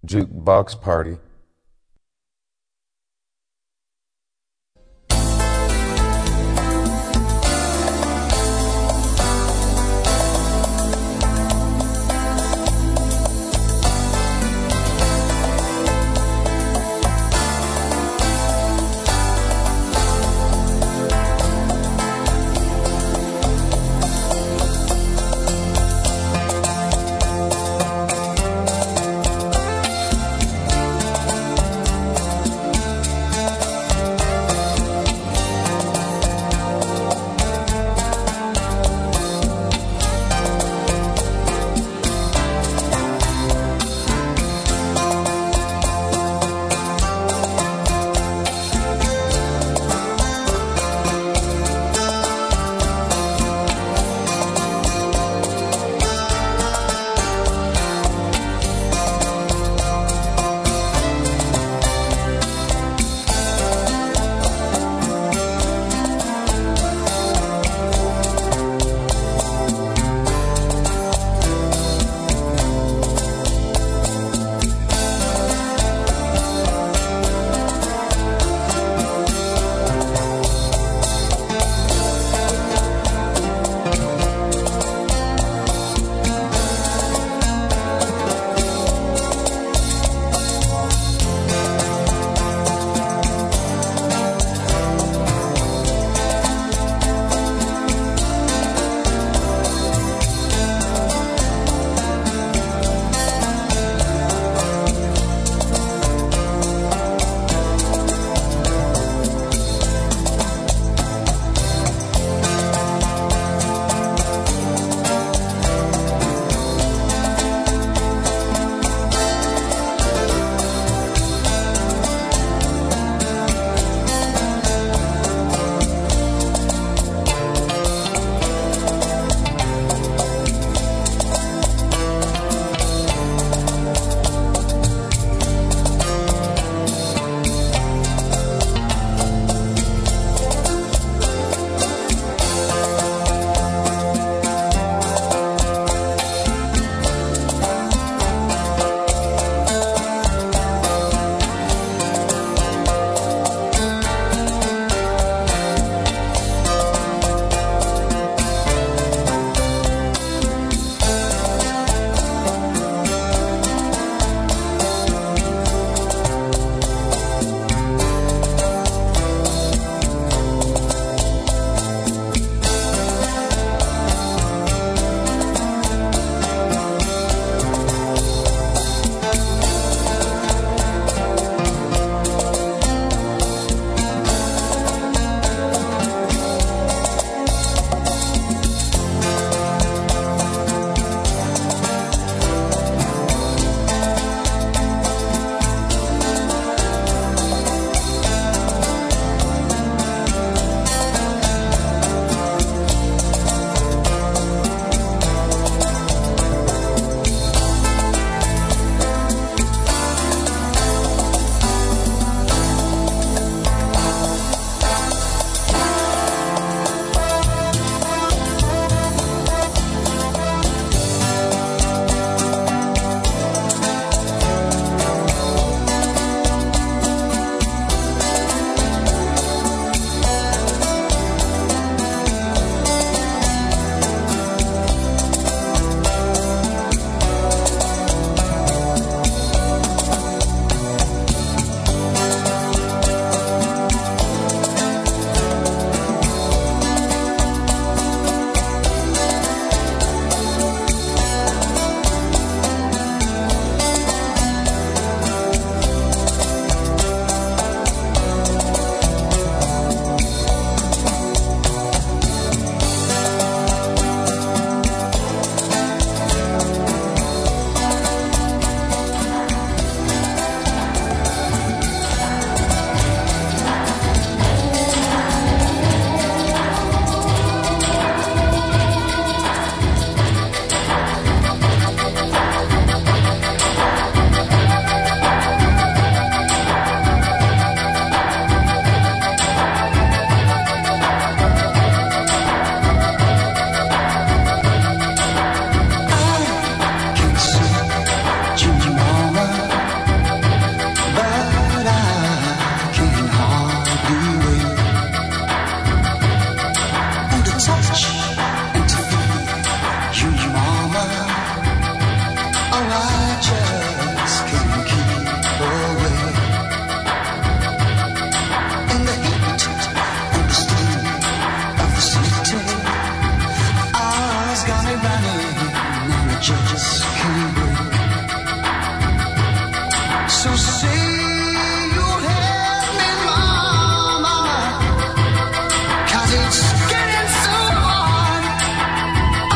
Jukebox party. has got me running, and the judges can't breathe. So say you'll help me, mama, 'cause it's getting so hard. Oh,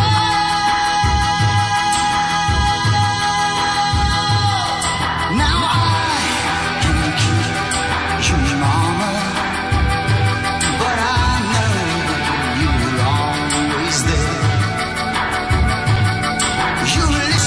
now I can keep you, mama, but I know you're always there. You listen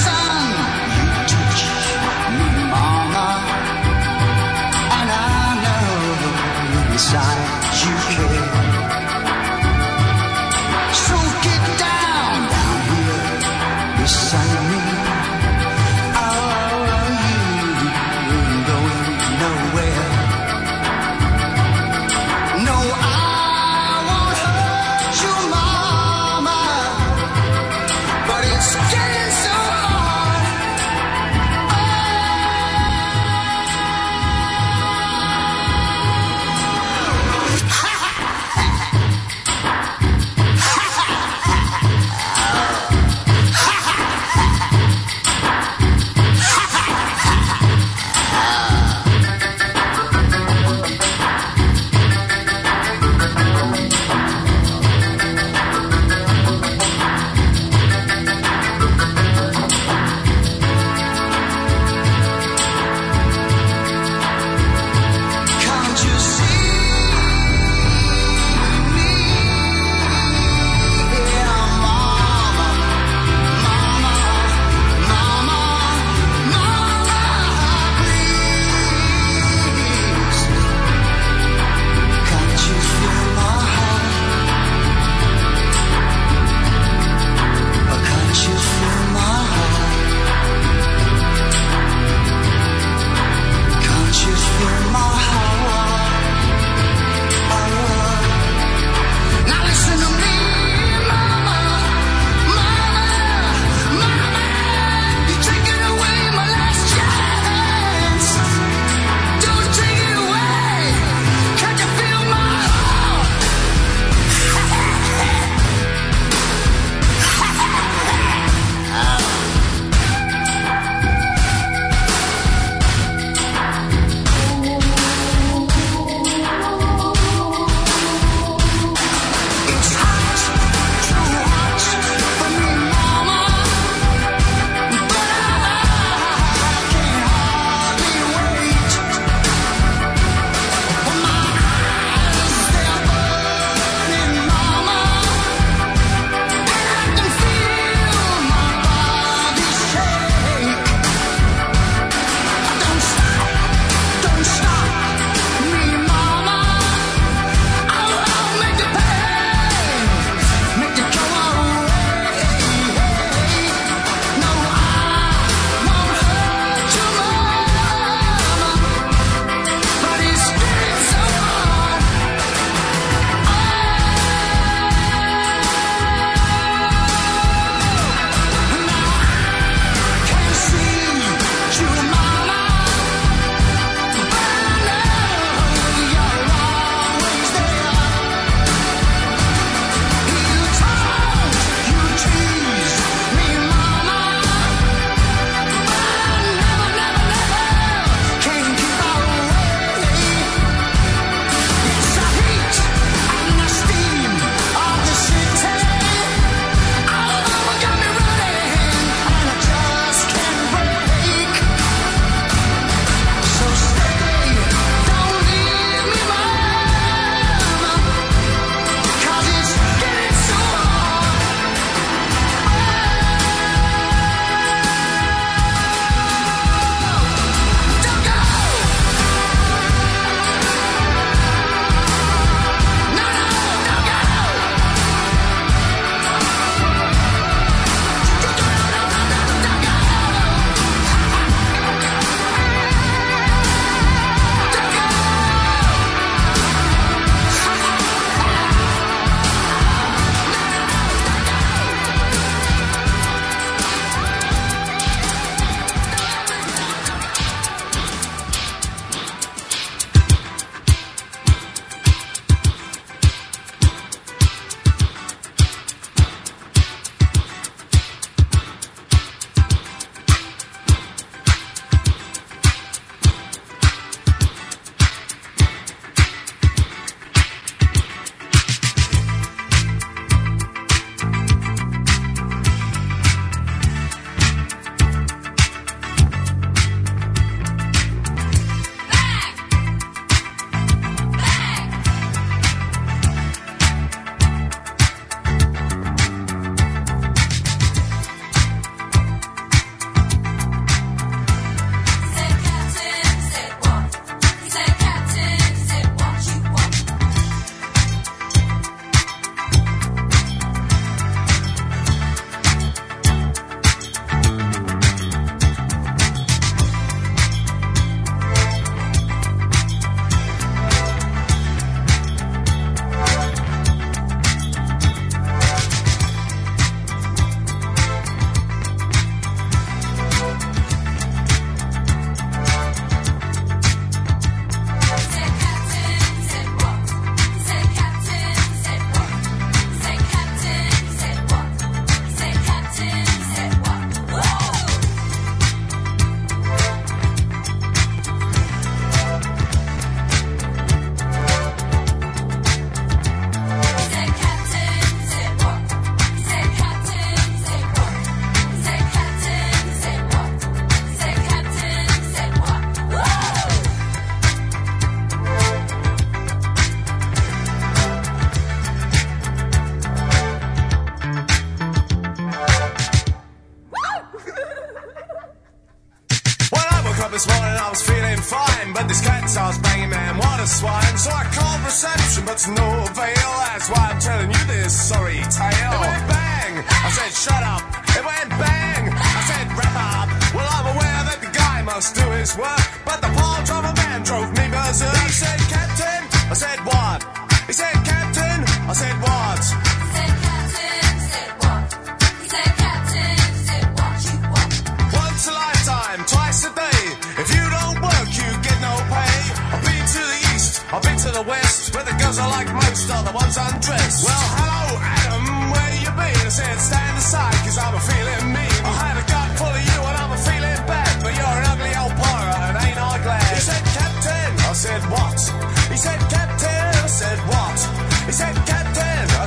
time, but this cat starts banging, man, what a swine. So I called reception, but to no avail. That's why I'm telling you this sorry tale. It went bang, I said shut up. It went bang, I said wrap up. Well, I'm aware that the guy must do his work, but the poor driver man drove me berserk. He said, Captain, I said what? He said, Captain, I said what? He said, Captain, said what? He said, Captain, said what you want. Once a lifetime, twice a day. If you don't work, you get no pay. I've been to the east, I've been to the west, where the girls I like most are the ones undressed. Well, hello, Adam, where you been? I said, stand aside, cause I'm a feeling mean. I had a gut full of you and I'm a feeling bad, but you're an ugly old pirate and ain't I glad? He said, Captain, I said, what? He said, Captain, I said, what? He said, Captain, I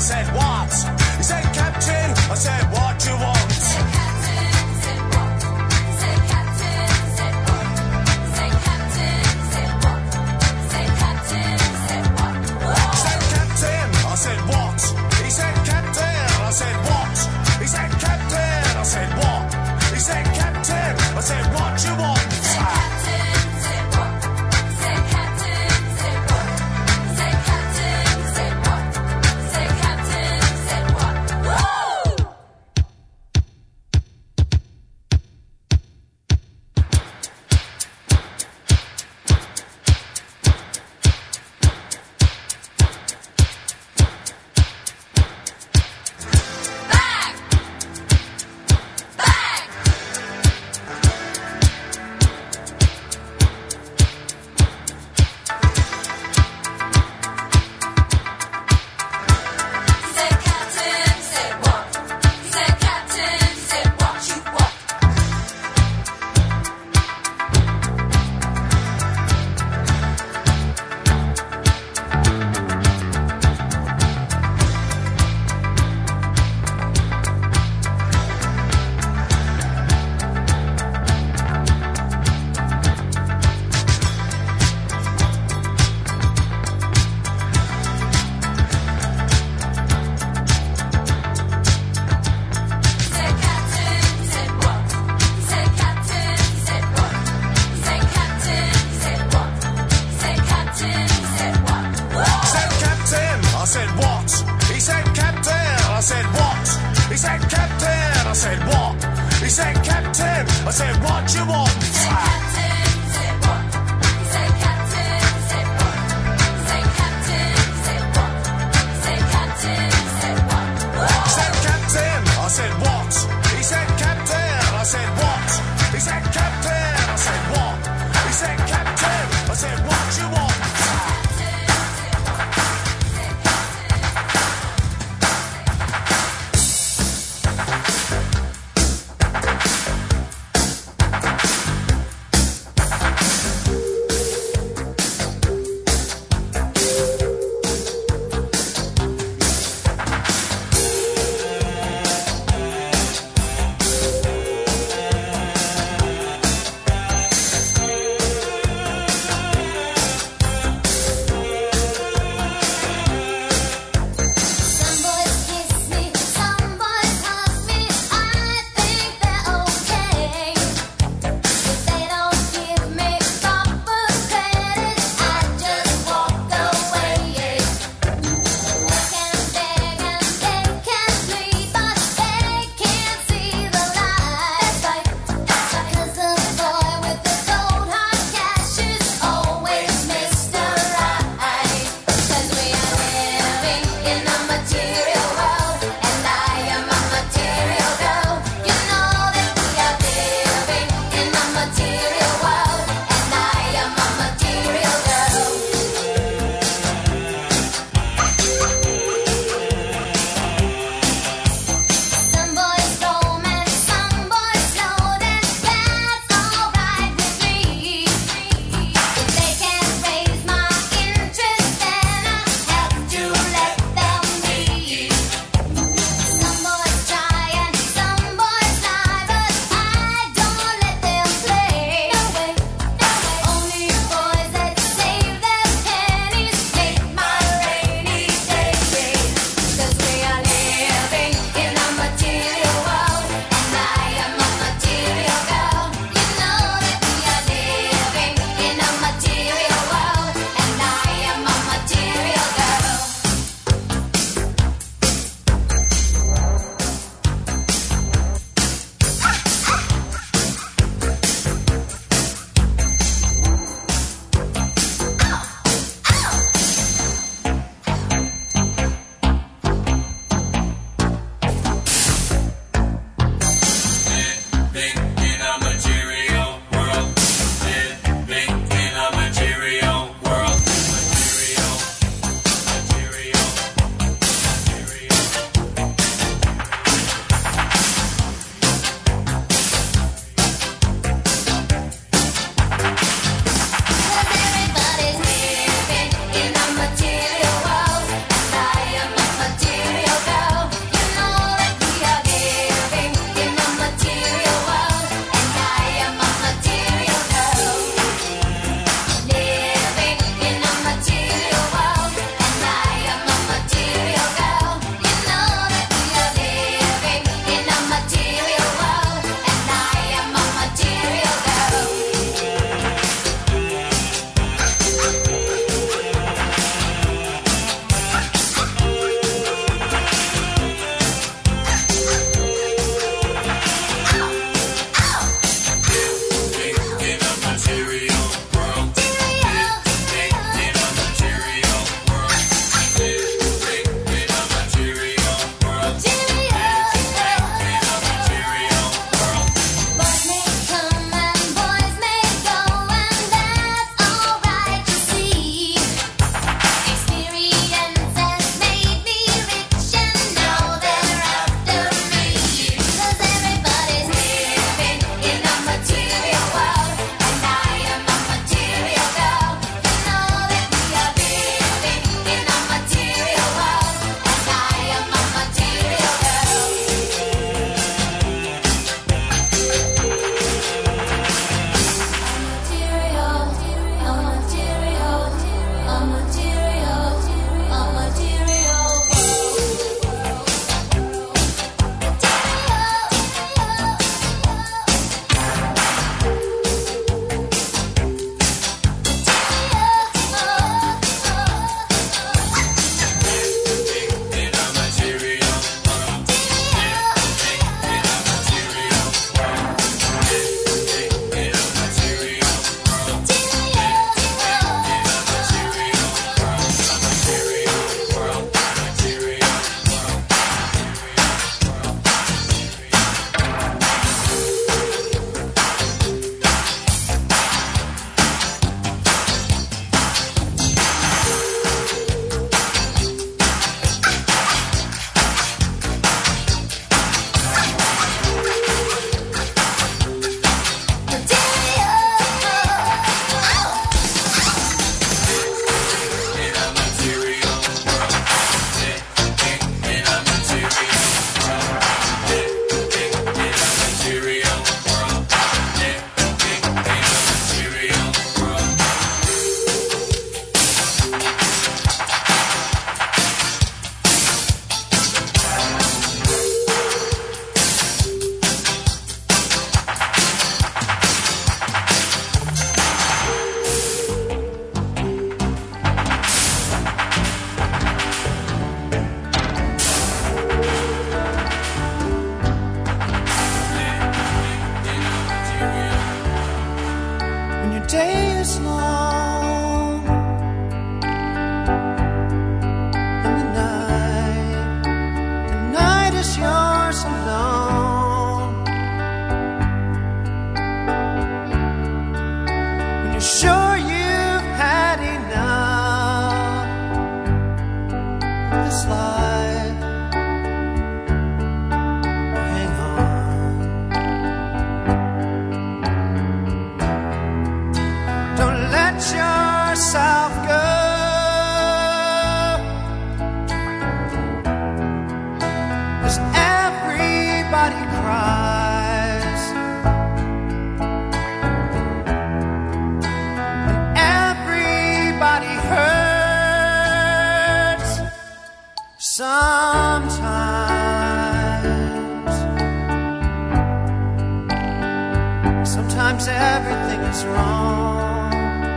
sometimes everything is wrong.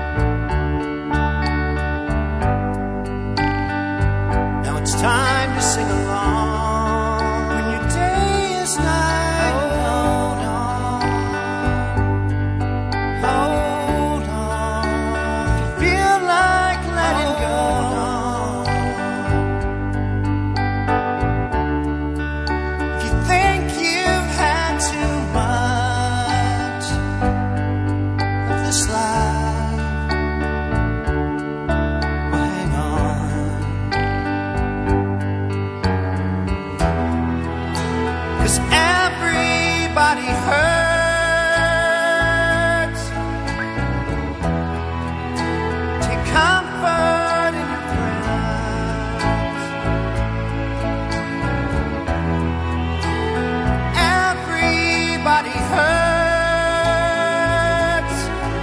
Now it's time to sing along. When your day is night, hold on, hold on. If you feel like letting go, if you think you've had too much of this life, well, hang on. 'Cause everybody hurts. Take comfort in your friends. Everybody hurts.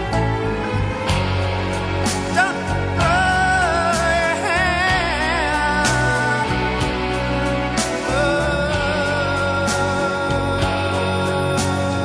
Don't throw your hand.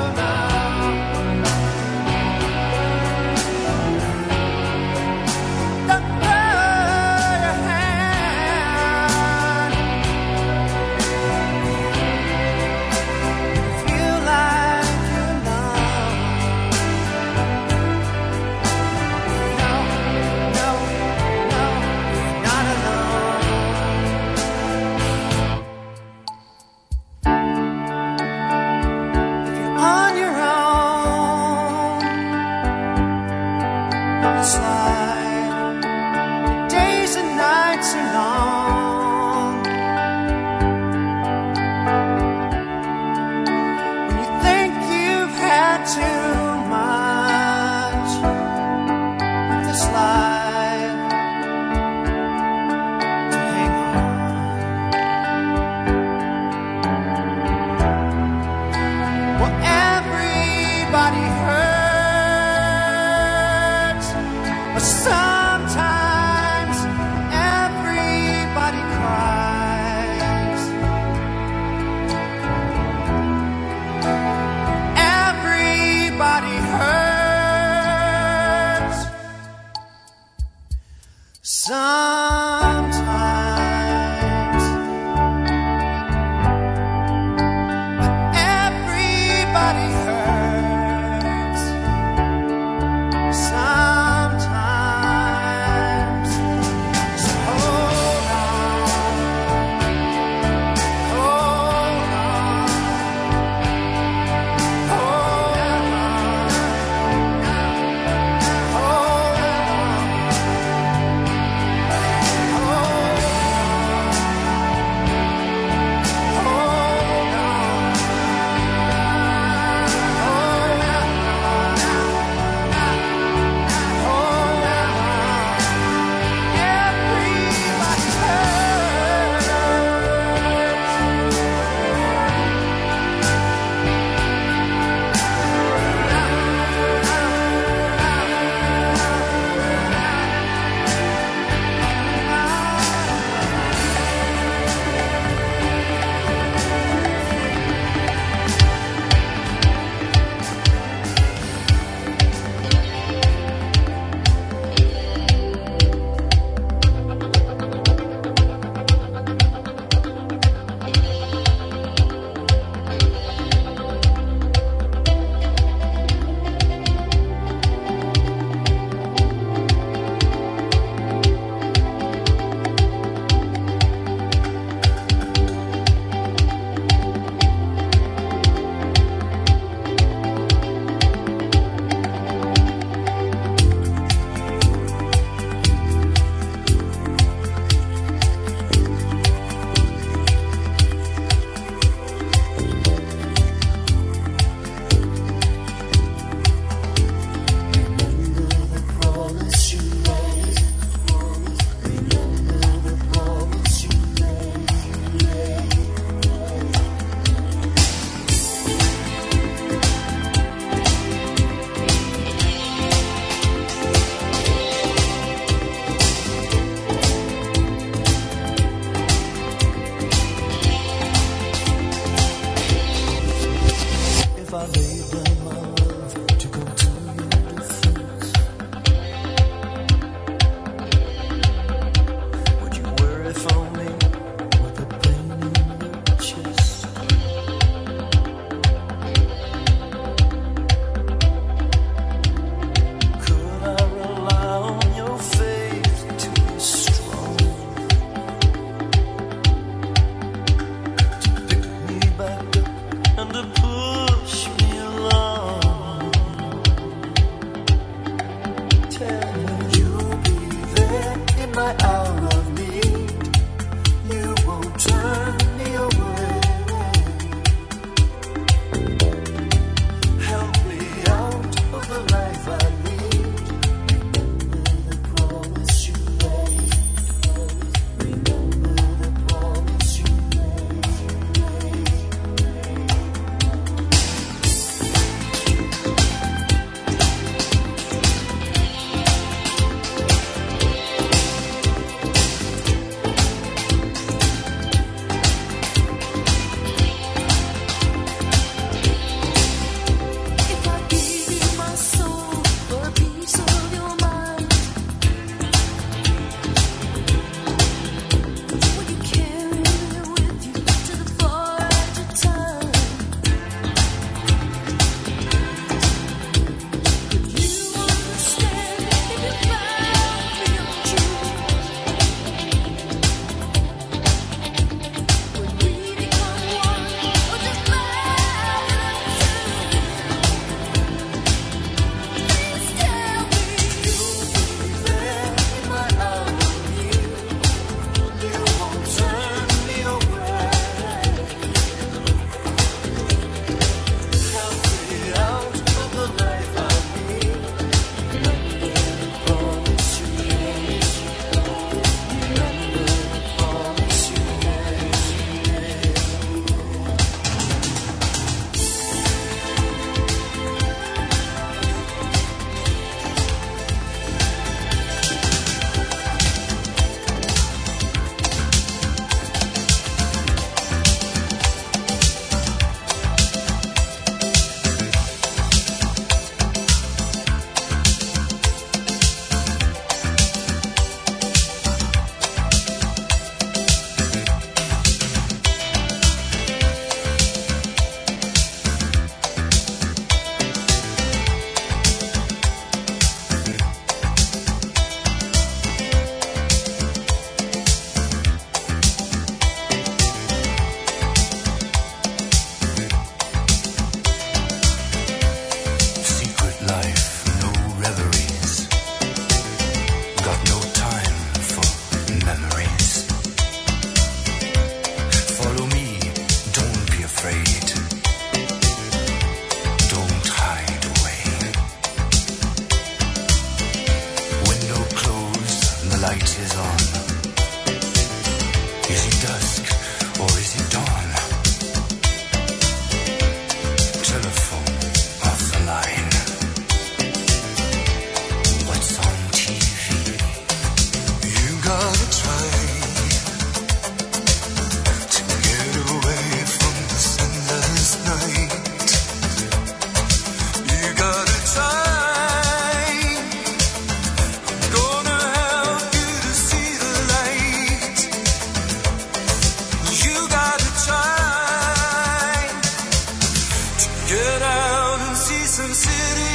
get out and see some city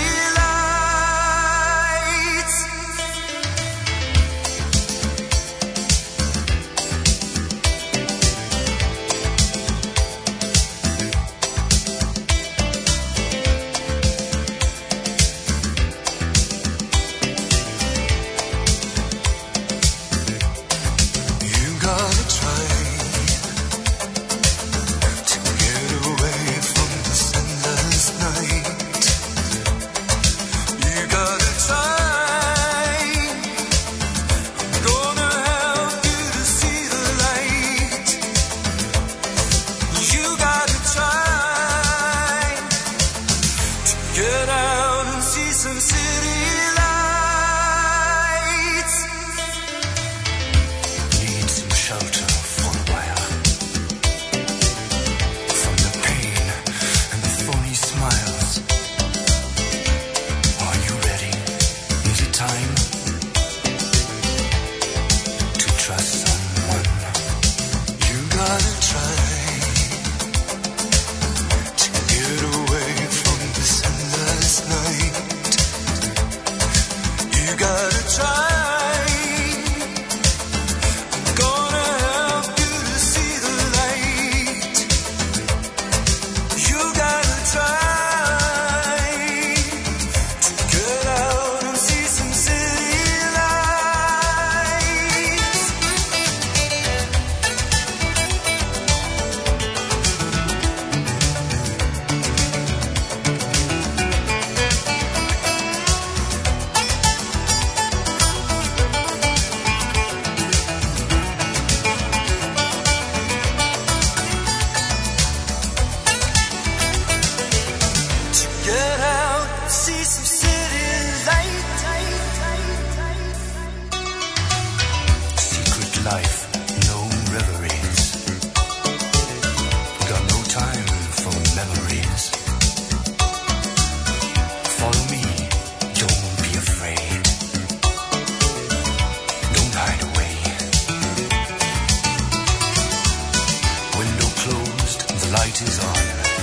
lights. You gotta try to get away from this endless night. You gotta try. I'm gonna help you to see the light. You gotta try to get out and see some city lights. Need some shelter for a while from the pain and the phony smiles. Are you ready? Is it time to trust someone? You gotta try to get away from this endless night. You gotta try. I'm gonna help you to see the light. You gotta try to get out and see some city lights. To get out, see some city light. Secret life, no reveries. Got no time for memories. Follow me, don't be afraid. Don't hide away. Window closed, the light is on.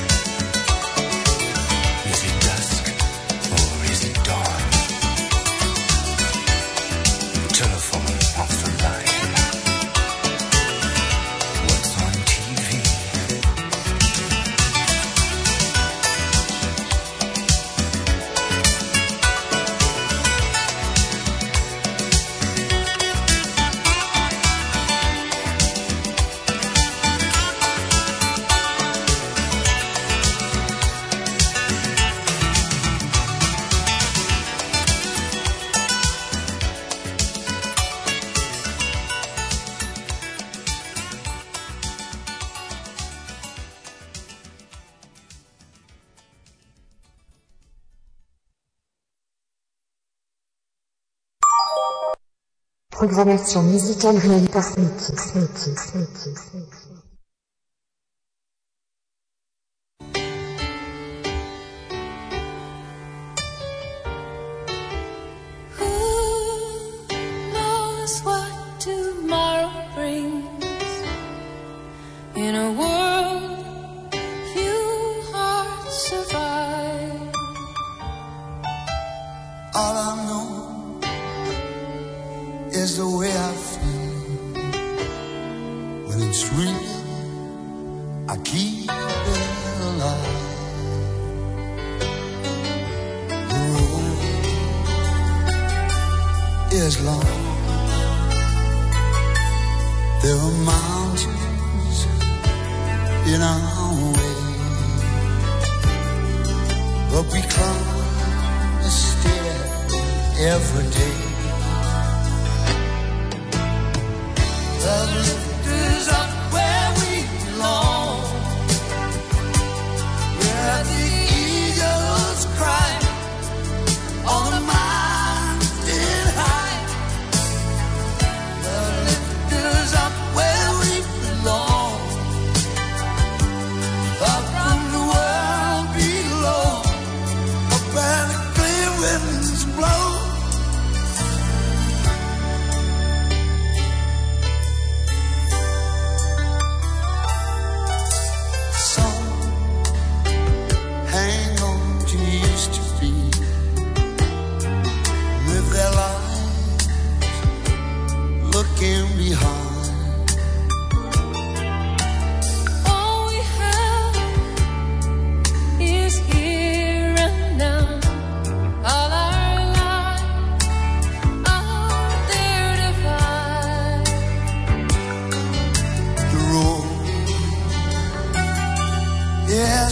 Is it dusk or is it dawn? Telephone off the line. What's on TV? Programmation musicale réalisée par Sneaky. Who knows what tomorrow brings? In a world few hearts survive. All I know is the way I feel when it's real. I keep it alive. The road is long. There are mountains in our way, but we climb a stair every day. The lift is up where we belong, where the eagles cry on the mountain high. The lift is up where we belong, up from the world below, up where the clear winds blow.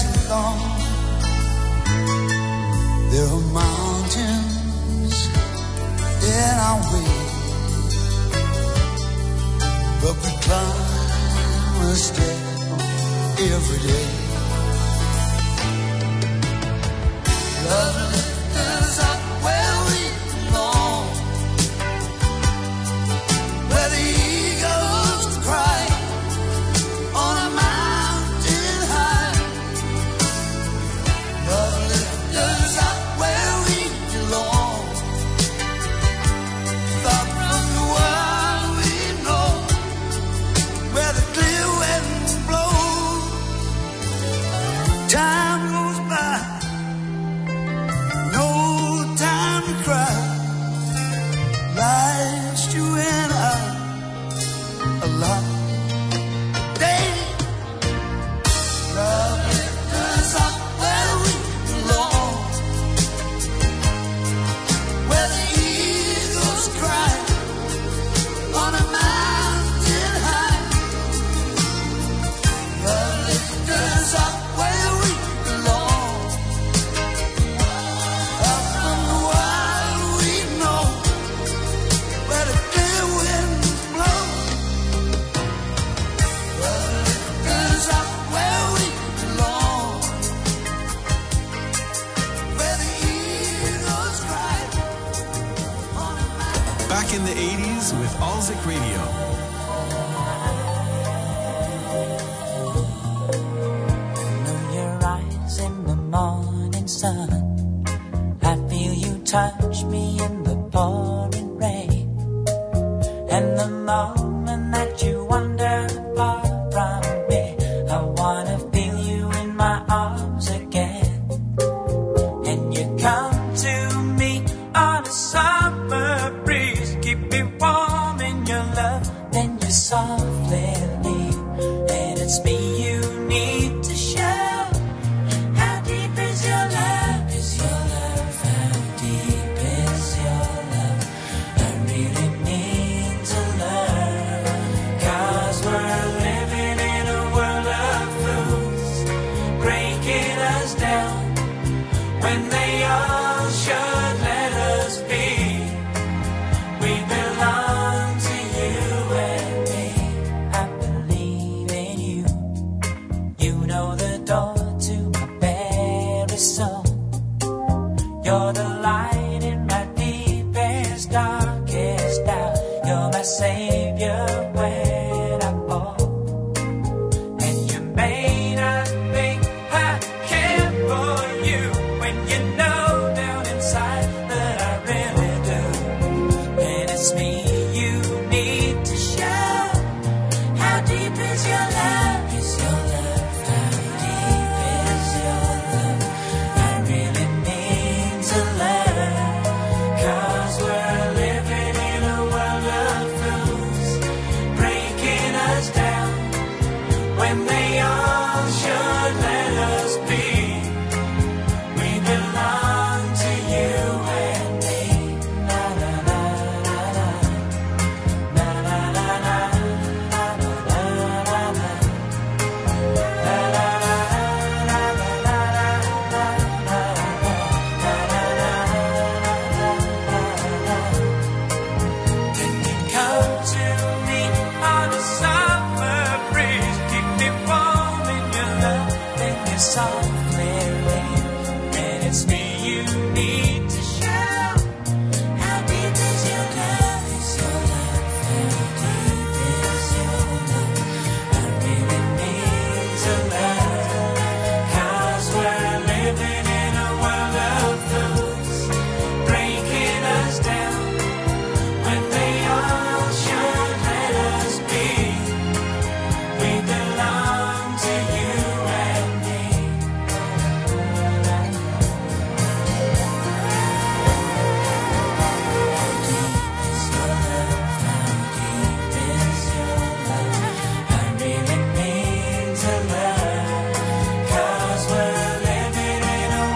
long. There are mountains in our way, but we climb a step every day. Love lifts us up where we belong, where the eagles cry on a mountain high. Love lifts us up where we belong, far from the world we know, where the clear winds blow. Time goes by, no time to cry. Life's you and I alive. Love lifts us up where we belong, where the eagles cry on a mountain high. Love lifts us up where we belong, up from the wild we know, where the clear winds blow. Love lifts us up where we belong, where the eagles cry on a mountain. Back in the 80s with Alzik Radio. Know your eyes in the morning sun. I feel you touch me in the pouring rain. And the moment that you wander far from me, I wanna feel you in my arms again. And you come to me on a summer breeze, keep me warm in your love, then you softly leave. And it's me you need to show. How deep is your love? Is your love? How deep is your love? I really need to learn. 'Cause we're living in a world of fools, breaking us down when they all should let us be. We belong to you and me. I believe in you. You know the door to my very soul. You're the light in my deepest, darkest doubt. You're my savior when I fall. And you may not think I care for you, when you know down inside that I really do. And it's me you need to show. How deep is your love? Is your love? How deep is your love? I really need to learn. 'Cause we're living in a world of fools, breaking us down when they all should let us be. We belong to you and me. Na na na na na, na na na na, na na na na na, na na na na na Then you come to me on a summer breeze, keep me warm in your love, then you softly leave. And it's me you need to show. How deep is your love? Is your love? How deep is your love? I really need to learn. 'Cause we're living in a world of fools, breaking us down when they all should let us be. We belong to you and me. We're living in a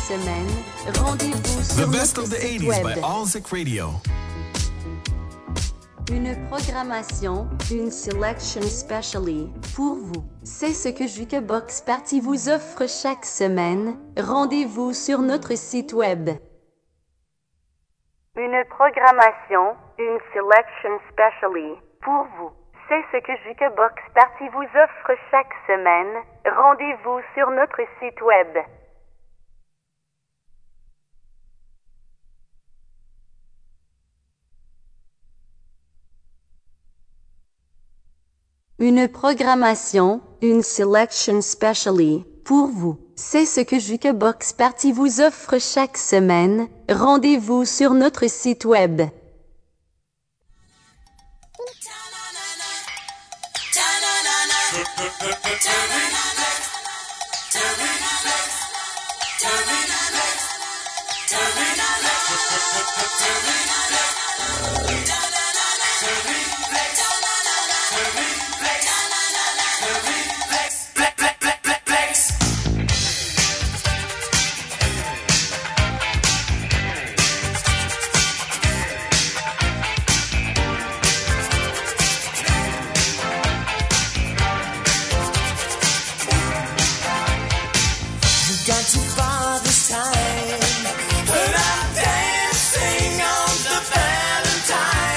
semaine, rendez-vous The sur best notre of the site 80s web. by Allsick Radio. Une programmation, une selection specially pour vous. C'est ce que Jukebox Party vous offre chaque semaine. Rendez-vous sur notre site web. Une programmation, une selection specially pour vous. C'est ce que Jukebox Party vous offre chaque semaine. Rendez-vous sur notre site web. Une programmation, une selection specially pour vous. C'est ce que Jukebox Party vous offre chaque semaine. Rendez-vous sur notre site web. Gone too far this time, but I'm dancing on the Valentine.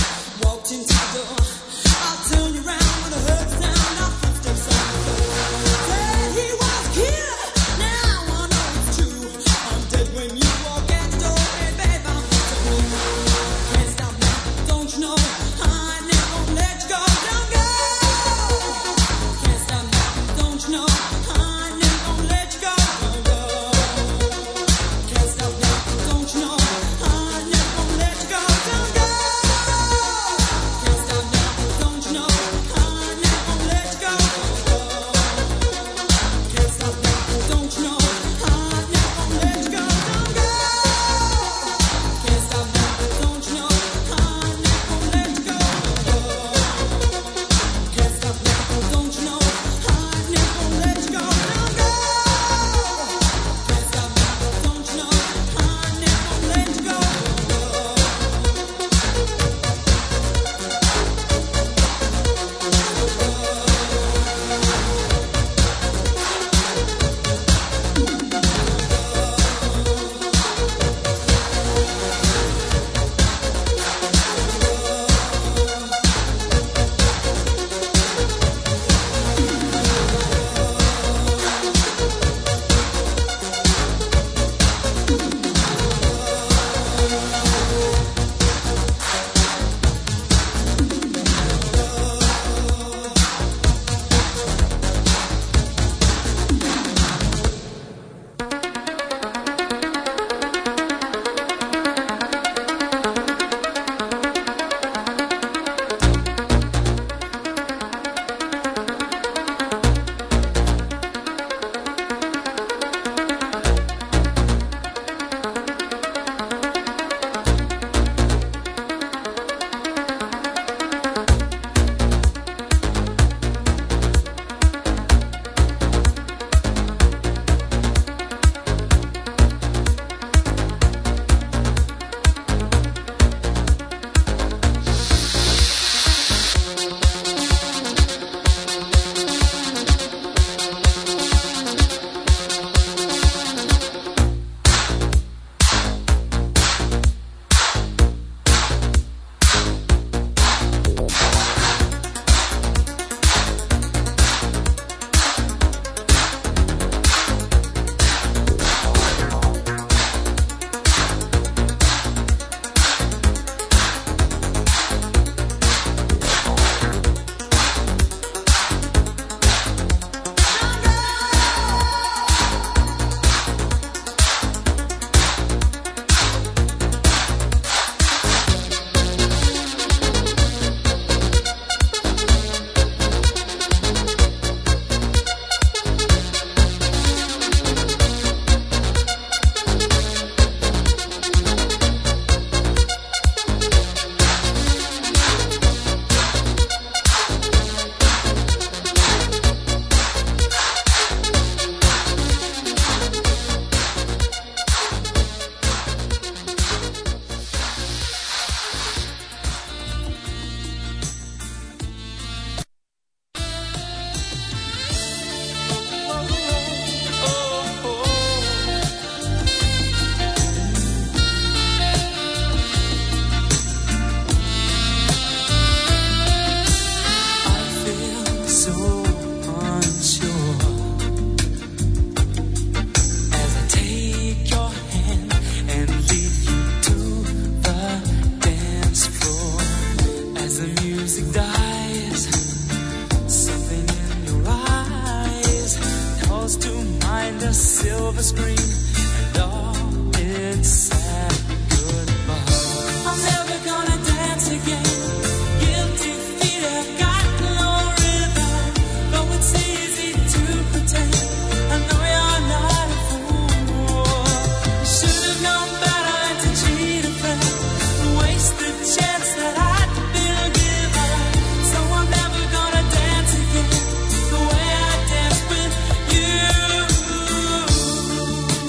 silver screen and all its sad goodbye. I'm never gonna dance again. Guilty feet have got no rhythm. Though it's easy to pretend, I know you're not a fool. You should have known better than to cheat a friend, waste the chance that I'd been given. So I'm never gonna dance again the way I danced with you.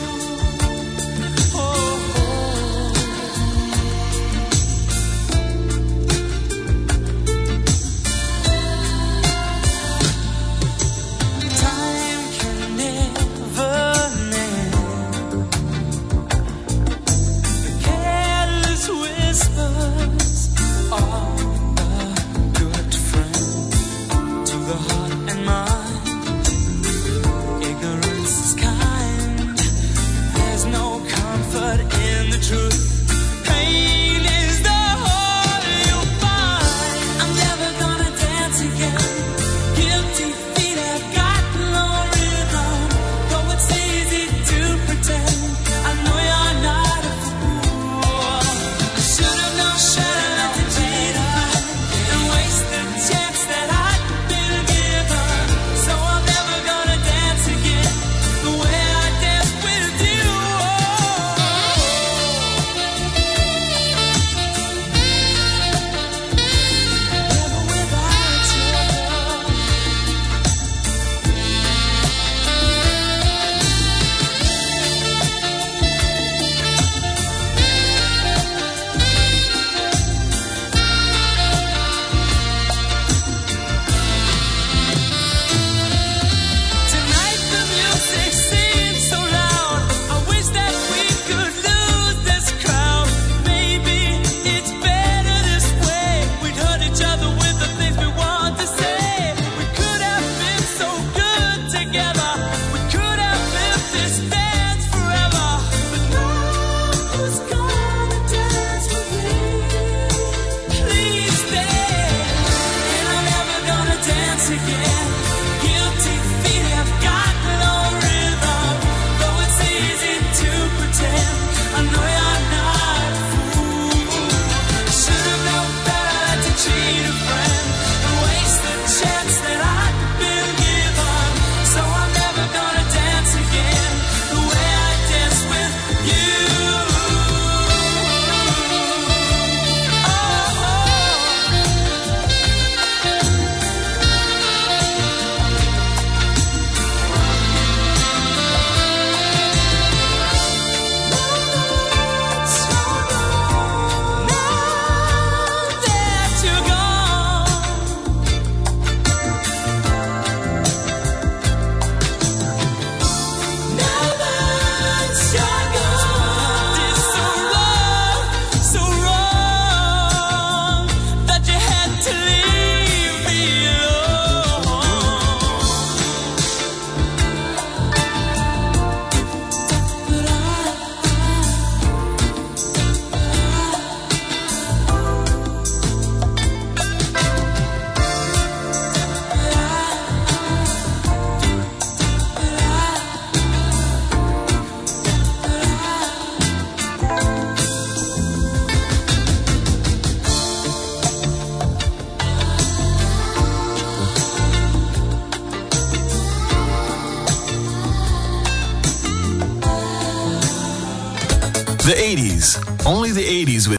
The 80s. Only the 80s with